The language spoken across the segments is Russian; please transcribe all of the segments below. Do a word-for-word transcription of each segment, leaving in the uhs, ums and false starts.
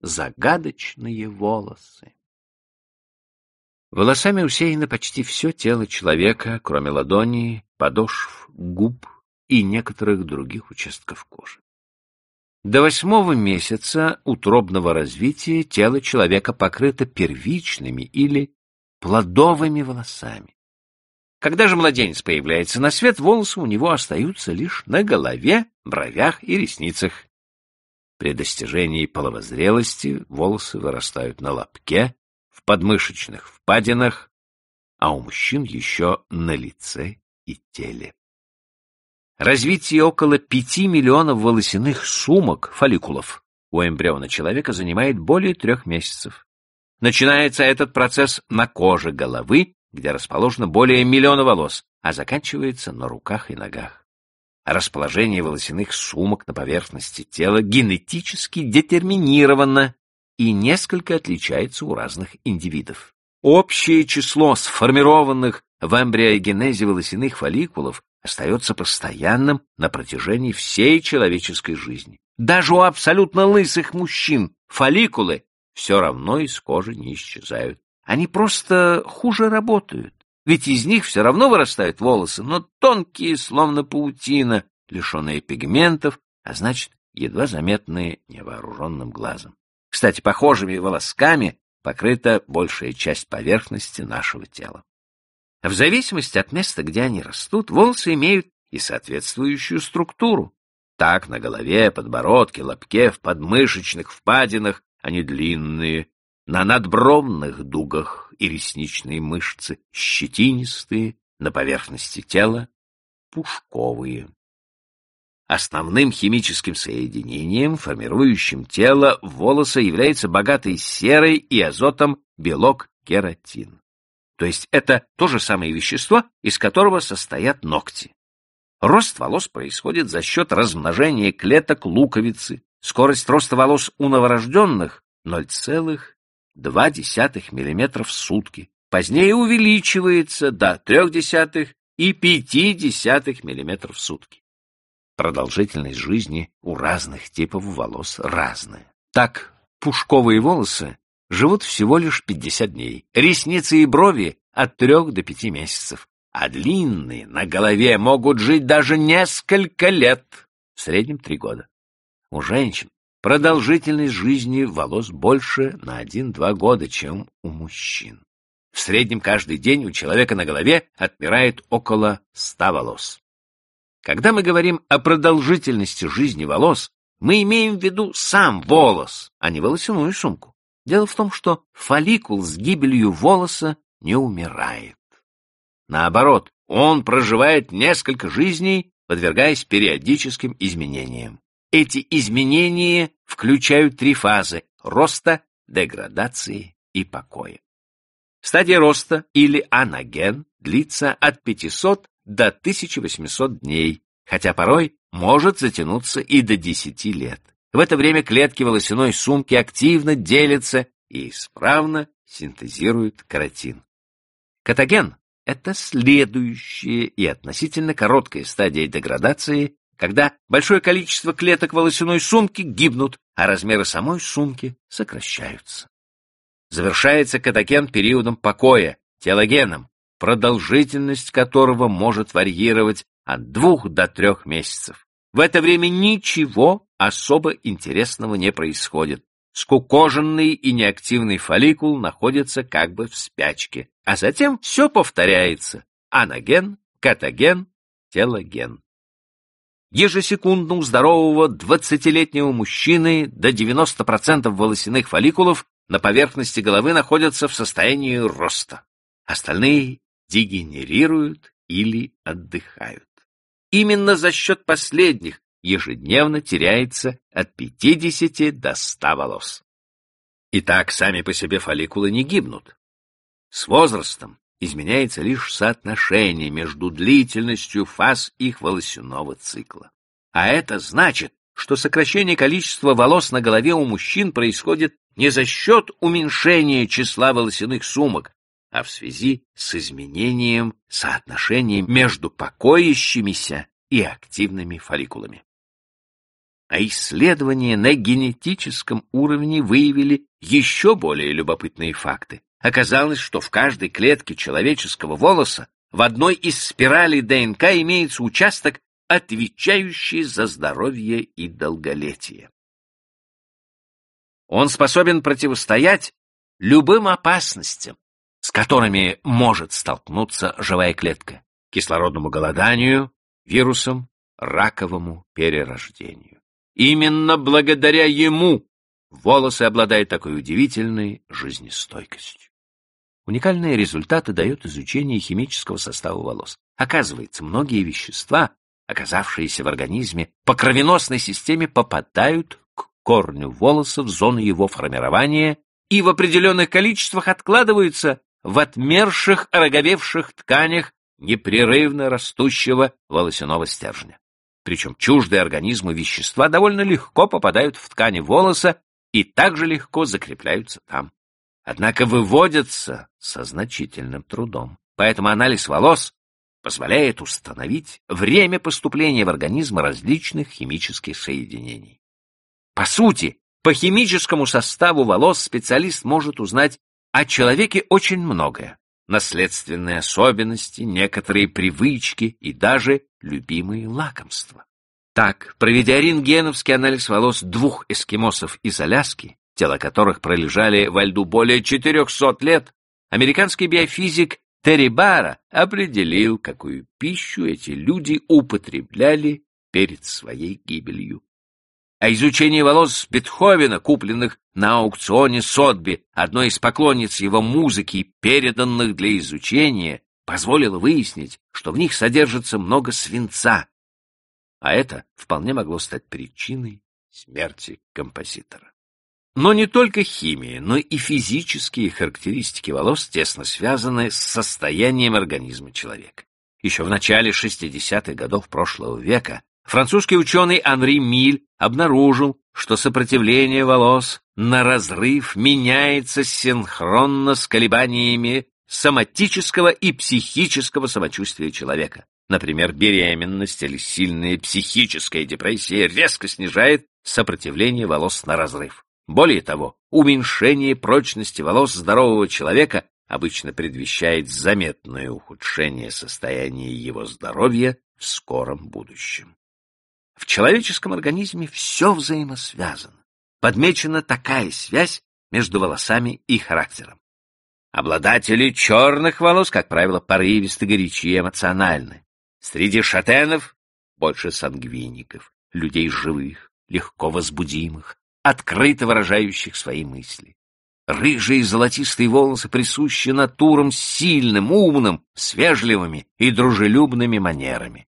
загадочные волосы. Волосами усеяно почти все тело человека, кроме ладоней, подошв, губ и некоторых других участков кожи. До восьмого месяца утробного развития тело человека покрыто первичными или плодовыми волосами. Когда же младенец появляется на свет, волосы у него остаются лишь на голове, бровях и ресницах. При достижении половозрелости волосы вырастают на лобке, в подмышечных впадинах, а у мужчин еще на лице и теле. Развитие около пяти миллионов волосяных сумок, фолликулов, у эмбриона человека занимает более трех месяцев. Начинается этот процесс на коже головы, где расположено более миллиона волос, а заканчивается на руках и ногах. Расположение волосяных сумок на поверхности тела генетически детерминировано и несколько отличается у разных индивидов. Общее число сформированных в эмбриогенезе волосяных фолликулов остается постоянным на протяжении всей человеческой жизни. Даже у абсолютно лысых мужчин фолликулы все равно из кожи не исчезают. Они просто хуже работают, ведь из них все равно вырастают волосы, но тонкие, словно паутина, лишенные пигментов, а значит, едва заметные невооруженным глазом. Кстати, похожими волосками покрыта большая часть поверхности нашего тела. В зависимости от места, где они растут, волосы имеют и соответствующую структуру. Так, на голове, подбородке, лобке, в подмышечных впадинах они длинные, на надбровных дугах и ресничные мышцы щетинистые, на поверхности тела пушковые. Основным химическим соединением, формирующим тело волоса, является богатый серой и азотом белок кератин. То есть это то же самое вещество, из которого состоят ногти. Рост волос происходит за счет размножения клеток луковицы. Скорость роста волос у новорожденных — ноль целых две десятых миллиметра в сутки. Позднее увеличивается до трёх десятых и пяти десятых миллиметра в сутки. Продолжительность жизни у разных типов волос разная. Так, пушковые волосы живут всего лишь пятьдесят дней, ресницы и брови от трех до пяти месяцев, а длинные на голове могут жить даже несколько лет, в среднем три года. У женщин продолжительность жизни волос больше на один-два года, чем у мужчин. В среднем каждый день у человека на голове отмирает около ста волос. Когда мы говорим о продолжительности жизни волос, мы имеем в виду сам волос, а не волосяную сумку. Дело в том, что фолликул с гибелью волоса не умирает. Наоборот, он проживает несколько жизней, подвергаясь периодическим изменениям. Эти изменения включают три фазы – роста, деградации и покоя. Стадия роста, или анаген, длится от пятисот до тысячи восьмисот дней, хотя порой может затянуться и до десяти лет. В это время клетки волосяной сумки активно делятся и исправно синтезируют кератин. Катаген — это следующая и относительно короткая стадия деградации, когда большое количество клеток волосяной сумки гибнут, а размеры самой сумки сокращаются. Завершается катаген периодом покоя, телогеном, продолжительность которого может варьировать от двух до трех месяцев. В это время ничего особо интересного не происходит. Скукоженный и неактивный фолликул находится как бы в спячке, а затем все повторяется: анаген, катаген, телоген. Ежесекундно у здорового двадцатилетнего мужчины до девяноста процентов волосяных фолликулов на поверхности головы находятся в состоянии роста. Остальные дегенерируют или отдыхают. Именно за счет последних ежедневно теряется от пятидесяти до ста волос. Итак, сами по себе фолликулы не гибнут. С возрастом изменяется лишь соотношение между длительностью фаз их волосяного цикла. А это значит, что сокращение количества волос на голове у мужчин происходит не за счет уменьшения числа волосяных сумок, а в связи с изменением соотношения между покоящимися и активными фолликулами. А исследования на генетическом уровне выявили еще более любопытные факты. Оказалось, что в каждой клетке человеческого волоса в одной из спиралей ДНК имеется участок, отвечающий за здоровье и долголетие. Он способен противостоять любым опасностям, с которыми может столкнуться живая клетка: кислородному голоданию, вирусам, раковому перерождению. Именно благодаря ему волосы обладают такой удивительной жизнестойкостью. Уникальные результаты дает изучение химического состава волос. Оказывается, многие вещества, оказавшиеся в организме по кровеносной системе, попадают к корню волоса в зону его формирования и в определенных количествах откладываются в отмерших, ороговевших тканях непрерывно растущего волосяного стержня. Причем чуждые организму вещества довольно легко попадают в ткани волоса и также легко закрепляются там. Однако выводятся со значительным трудом. Поэтому анализ волос позволяет установить время поступления в организм различных химических соединений. По сути, по химическому составу волос специалист может узнать о человеке очень многое: наследственные особенности, некоторые привычки и даже любимые лакомства. Так, проведя рентгеновский анализ волос двух эскимосов из Аляски, тела которых пролежали во льду более четырехсот лет, американский биофизик Терри Барра определил, какую пищу эти люди употребляли перед своей гибелью. А изучение волос Бетховена, купленных на аукционе Сотби, одной из поклонниц его музыки и переданных для изучения, позволило выяснить, что в них содержится много свинца, а это вполне могло стать причиной смерти композитора. Но не только химия, но и физические характеристики волос тесно связаны с состоянием организма человека. Еще в начале шестидесятых годов прошлого века французский ученый Анри Миль обнаружил, что сопротивление волос на разрыв меняется синхронно с колебаниями соматического и психического самочувствия человека. Например, беременность или сильная психическая депрессия резко снижает сопротивление волос на разрыв. Более того, уменьшение прочности волос здорового человека обычно предвещает заметное ухудшение состояния его здоровья в скором будущем. В человеческом организме все взаимосвязано. Подмечена такая связь между волосами и характером. Обладатели черных волос, как правило, порывисты, горячи и эмоциональны. Среди шатенов больше сангвиников, людей живых, легко возбудимых, открыто выражающих свои мысли. Рыжие и золотистые волосы присущи натурам сильным, умным, с вежливыми и дружелюбными манерами.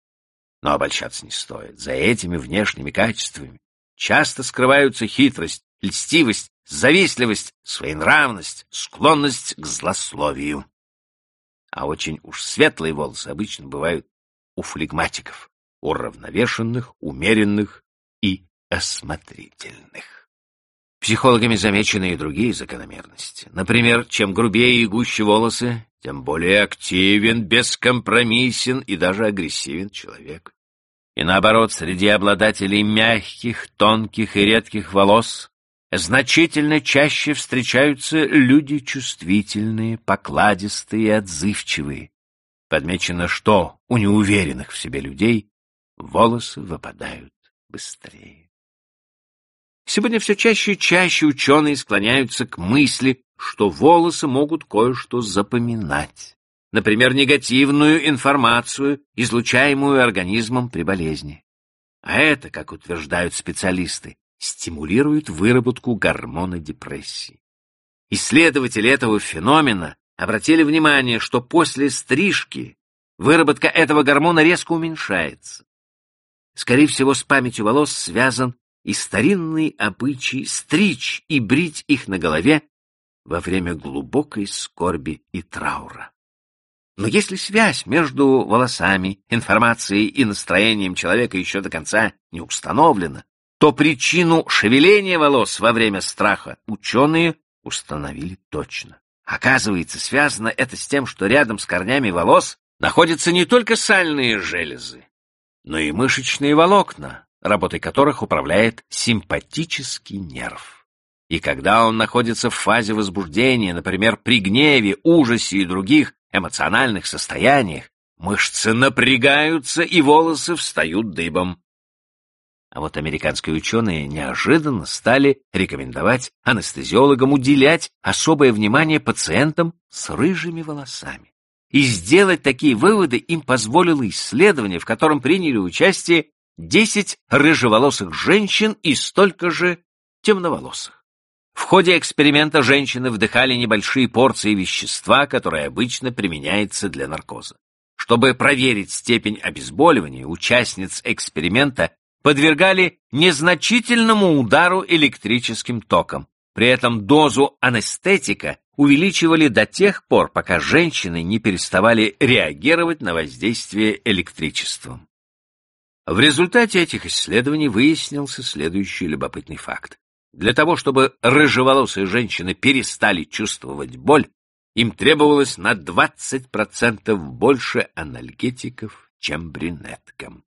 Но обольщаться не стоит. За этими внешними качествами часто скрываются хитрость, льстивость, завистливость, своенравность, склонность к злословию. А очень уж светлые волосы обычно бывают у флегматиков, уравновешенных, умеренных и осмотрительных. Психологами замечены и другие закономерности. Например, чем грубее и гуще волосы, тем более активен, бескомпромиссен и даже агрессивен человек. И наоборот, среди обладателей мягких, тонких и редких волос значительно чаще встречаются люди чувствительные, покладистые и отзывчивые. Подмечено, что у неуверенных в себе людей волосы выпадают быстрее. Сегодня все чаще и чаще ученые склоняются к мысли, что волосы могут кое-что запоминать. Например, негативную информацию, излучаемую организмом при болезни. А это, как утверждают специалисты, стимулирует выработку гормона депрессии. Исследователи этого феномена обратили внимание, что после стрижки выработка этого гормона резко уменьшается. Скорее всего, с памятью волос связан и старинный обычай стричь и брить их на голове во время глубокой скорби и траура. Но если связь между волосами, информацией и настроением человека еще до конца не установлена, то причину шевеления волос во время страха ученые установили точно. Оказывается, связано это с тем, что рядом с корнями волос находятся не только сальные железы, но и мышечные волокна, работой которых управляет симпатический нерв. И когда он находится в фазе возбуждения, например, при гневе, ужасе и других эмоциональных состояниях, мышцы напрягаются и волосы встают дыбом. А вот американские ученые неожиданно стали рекомендовать анестезиологам уделять особое внимание пациентам с рыжими волосами. И сделать такие выводы им позволило исследование, в котором приняли участие десять рыжеволосых женщин и столько же темноволосых. В ходе эксперимента женщины вдыхали небольшие порции вещества, которое обычно применяется для наркоза. Чтобы проверить степень обезболивания, участниц эксперимента подвергали незначительному удару электрическим током. При этом дозу анестетика увеличивали до тех пор, пока женщины не переставали реагировать на воздействие электричеством. В результате этих исследований выяснился следующий любопытный факт. Для того, чтобы рыжеволосые женщины перестали чувствовать боль, им требовалось на двадцать процентов больше анальгетиков, чем брюнеткам.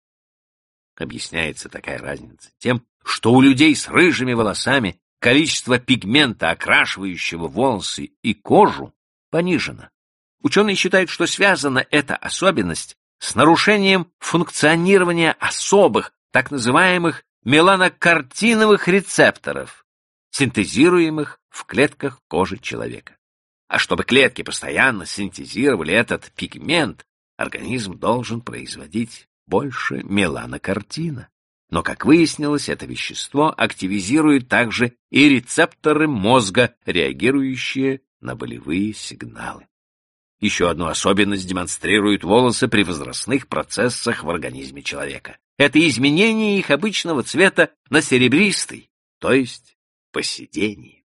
Объясняется такая разница тем, что у людей с рыжими волосами количество пигмента, окрашивающего волосы и кожу, понижено. Ученые считают, что связана эта особенность с нарушением функционирования особых, так называемых меланокартиновых рецепторов, синтезируемых в клетках кожи человека. А чтобы клетки постоянно синтезировали этот пигмент, организм должен производить больше меланокартина. Но, как выяснилось, это вещество активизирует также и рецепторы мозга, реагирующие на болевые сигналы. Еще одну особенность демонстрируют волосы при возрастных процессах в организме человека. Это изменение их обычного цвета на серебристый, то есть поседение.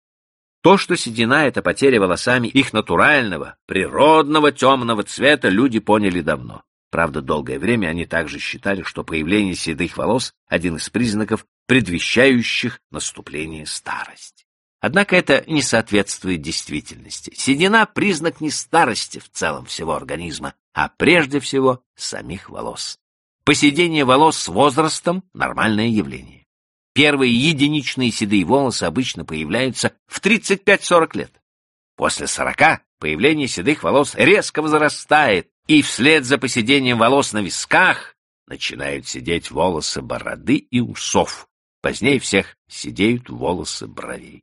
То, что седина — это потеря волосами их натурального, природного темного цвета, люди поняли давно. Правда, долгое время они также считали, что появление седых волос — один из признаков, предвещающих наступление старости. Однако это не соответствует действительности. Седина — признак не старости в целом всего организма, а прежде всего самих волос. Поседение волос с возрастом — нормальное явление. Первые единичные седые волосы обычно появляются в тридцать пять сорок лет. После сорока появление седых волос резко возрастает, и вслед за поседением волос на висках начинают сидеть волосы бороды и усов. Позднее всех сидеют волосы бровей.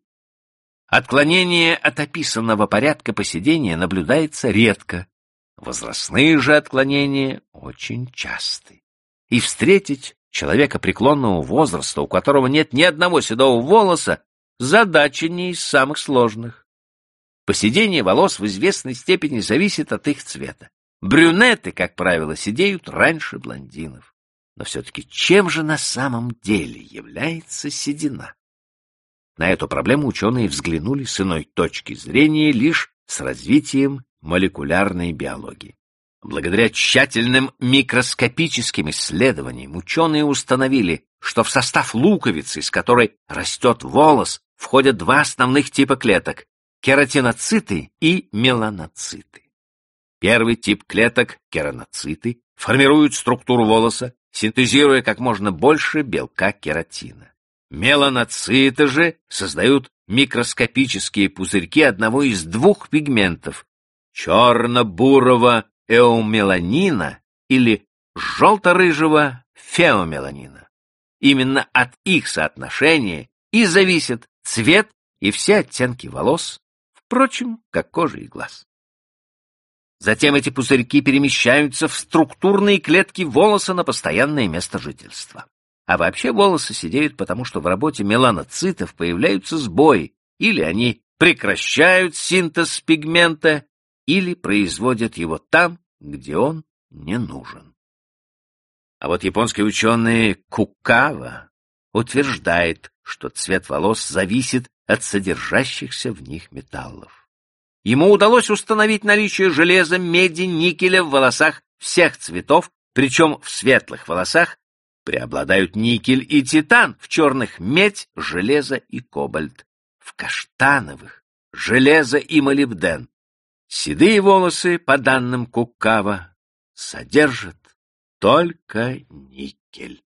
Отклонение от описанного порядка поседения наблюдается редко. Возрастные же отклонения очень часты. И встретить человека преклонного возраста, у которого нет ни одного седого волоса, задача не из самых сложных. Поседение волос в известной степени зависит от их цвета. Брюнеты, как правило, седеют раньше блондинов. Но все-таки чем же на самом деле является седина? На эту проблему ученые взглянули с иной точки зрения лишь с развитием молекулярной биологии. Благодаря тщательным микроскопическим исследованиям ученые установили, что в состав луковицы, из которой растет волос, входят два основных типа клеток – кератиноциты и меланоциты. Первый тип клеток, кератиноциты, формируют структуру волоса, синтезируя как можно больше белка кератина. Меланоциты же создают микроскопические пузырьки одного из двух пигментов – черно-бурого эомеланина или желто-рыжего феомеланина. Именно от их соотношения и зависит цвет и все оттенки волос, впрочем, как кожа и глаз. Затем эти пузырьки перемещаются в структурные клетки волоса на постоянное место жительства. А вообще волосы седеют, потому что в работе меланоцитов появляются сбои, или они прекращают синтез пигмента, или производят его там, где он не нужен. А вот японский ученый Кукава утверждает, что цвет волос зависит от содержащихся в них металлов. Ему удалось установить наличие железа, меди, никеля в волосах всех цветов, причем в светлых волосах преобладают никель и титан, в черных — медь, железо и кобальт, в каштановых — железо и молибден. Седые волосы, по данным Кукава, содержат только никель.